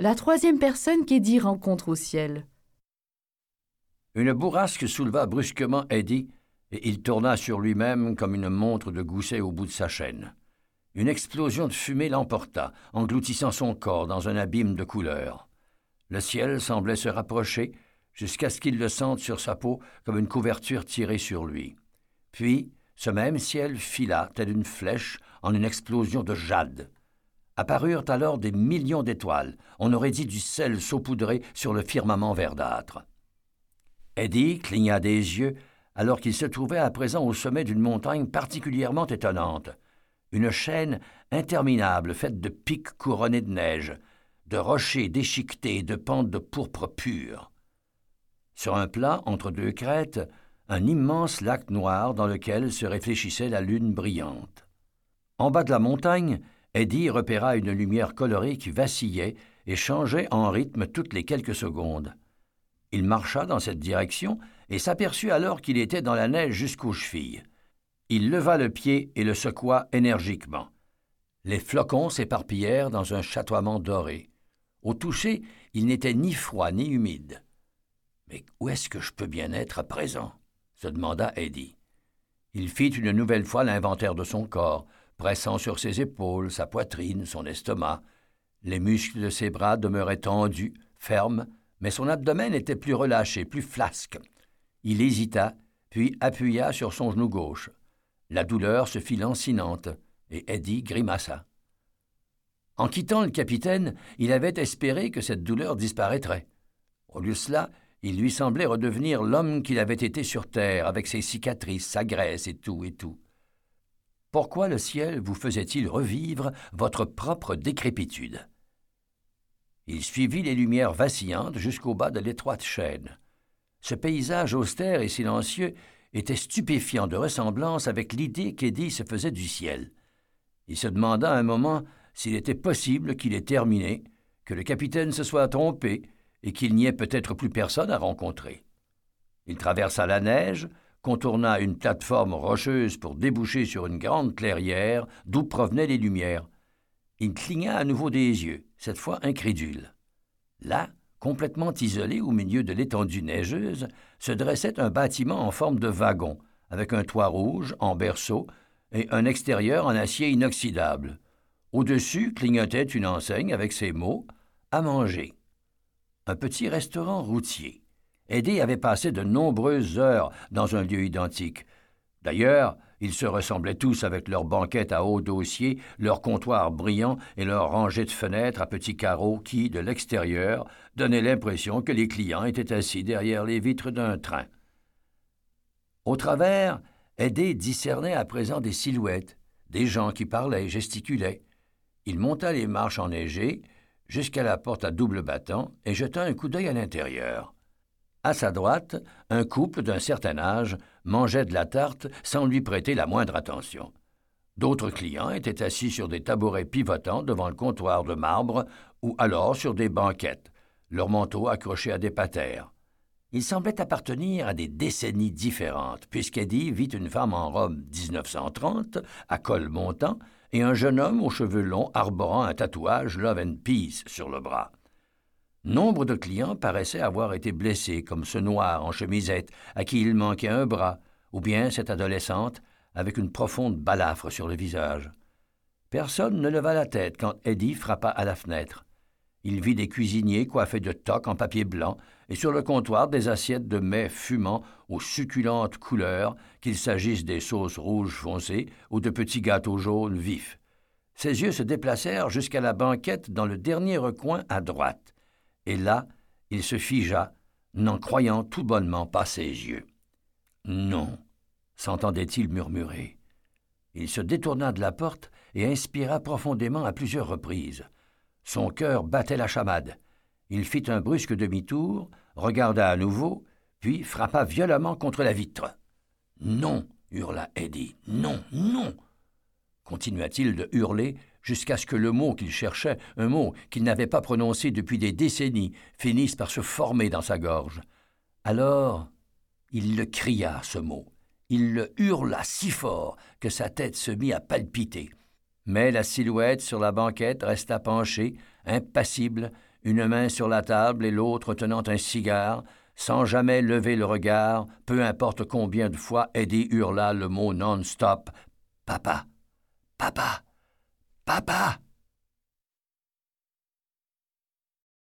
La troisième personne qu'Eddie rencontre au ciel. Une bourrasque souleva brusquement Eddie, et il tourna sur lui-même comme une montre de gousset au bout de sa chaîne. Une explosion de fumée l'emporta, engloutissant son corps dans un abîme de couleurs. Le ciel semblait se rapprocher, jusqu'à ce qu'il le sente sur sa peau comme une couverture tirée sur lui. Puis, ce même ciel fila, tel une flèche, en une explosion de jade. Apparurent alors des millions d'étoiles. On aurait dit du sel saupoudré sur le firmament verdâtre. Eddie cligna des yeux alors qu'il se trouvait à présent au sommet d'une montagne particulièrement étonnante. Une chaîne interminable faite de pics couronnés de neige, de rochers déchiquetés et de pentes de pourpre pure. Sur un plat, entre deux crêtes, un immense lac noir dans lequel se réfléchissait la lune brillante. En bas de la montagne, Eddie repéra une lumière colorée qui vacillait et changeait en rythme toutes les quelques secondes. Il marcha dans cette direction et s'aperçut alors qu'il était dans la neige jusqu'aux chevilles. Il leva le pied et le secoua énergiquement. Les flocons s'éparpillèrent dans un chatoiement doré. Au toucher, il n'était ni froid ni humide. « Mais où est-ce que je peux bien être à présent ?» se demanda Eddie. Il fit une nouvelle fois l'inventaire de son corps, pressant sur ses épaules, sa poitrine, son estomac. Les muscles de ses bras demeuraient tendus, fermes, mais son abdomen était plus relâché, plus flasque. Il hésita, puis appuya sur son genou gauche. La douleur se fit lancinante, et Eddie grimaça. En quittant le capitaine, il avait espéré que cette douleur disparaîtrait. Au lieu de cela, il lui semblait redevenir l'homme qu'il avait été sur terre, avec ses cicatrices, sa graisse et tout et tout. Pourquoi le ciel vous faisait-il revivre votre propre décrépitude? Il suivit les lumières vacillantes jusqu'au bas de l'étroite chaîne. Ce paysage austère et silencieux était stupéfiant de ressemblance avec l'idée qu'Eddie se faisait du ciel. Il se demanda un moment s'il était possible qu'il ait terminé, que le capitaine se soit trompé et qu'il n'y ait peut-être plus personne à rencontrer. Il traversa la neige, contourna une plateforme rocheuse pour déboucher sur une grande clairière d'où provenaient les lumières. Il cligna à nouveau des yeux, cette fois incrédule. Là, complètement isolé au milieu de l'étendue neigeuse, se dressait un bâtiment en forme de wagon, avec un toit rouge en berceau et un extérieur en acier inoxydable. Au-dessus clignotait une enseigne avec ces mots « À manger ». Un petit restaurant routier. Eddie avait passé de nombreuses heures dans un lieu identique. D'ailleurs, ils se ressemblaient tous avec leurs banquettes à haut dossier, leurs comptoirs brillants et leurs rangées de fenêtres à petits carreaux qui, de l'extérieur, donnaient l'impression que les clients étaient assis derrière les vitres d'un train. Au travers, Eddie discernait à présent des silhouettes, des gens qui parlaient et gesticulaient. Il monta les marches enneigées jusqu'à la porte à double battant et jeta un coup d'œil à l'intérieur. À sa droite, un couple d'un certain âge mangeait de la tarte sans lui prêter la moindre attention. D'autres clients étaient assis sur des tabourets pivotants devant le comptoir de marbre ou alors sur des banquettes, leurs manteaux accrochés à des patères. Ils semblaient appartenir à des décennies différentes, puisqu'Eddie vit une femme en robe 1930, à col montant, et un jeune homme aux cheveux longs arborant un tatouage Love and Peace sur le bras. Nombre de clients paraissaient avoir été blessés, comme ce noir en chemisette à qui il manquait un bras, ou bien cette adolescente avec une profonde balafre sur le visage. Personne ne leva la tête quand Eddie frappa à la fenêtre. Il vit des cuisiniers coiffés de toques en papier blanc et sur le comptoir des assiettes de mets fumants aux succulentes couleurs, qu'il s'agisse des sauces rouges foncées ou de petits gâteaux jaunes vifs. Ses yeux se déplacèrent jusqu'à la banquette dans le dernier recoin à droite. Et là, il se figea, n'en croyant tout bonnement pas ses yeux. « Non », s'entendait-il murmurer. Il se détourna de la porte et inspira profondément à plusieurs reprises. Son cœur battait la chamade. Il fit un brusque demi-tour, regarda à nouveau, puis frappa violemment contre la vitre. « Non !» hurla Eddie. « Non, non !» Continua-t-il de hurler jusqu'à ce que le mot qu'il cherchait, un mot qu'il n'avait pas prononcé depuis des décennies, finisse par se former dans sa gorge. Alors, il le cria, ce mot. Il le hurla si fort que sa tête se mit à palpiter. Mais la silhouette sur la banquette resta penchée, impassible, une main sur la table et l'autre tenant un cigare, sans jamais lever le regard, peu importe combien de fois Eddie hurla le mot non-stop « Papa! Papa! Papa !»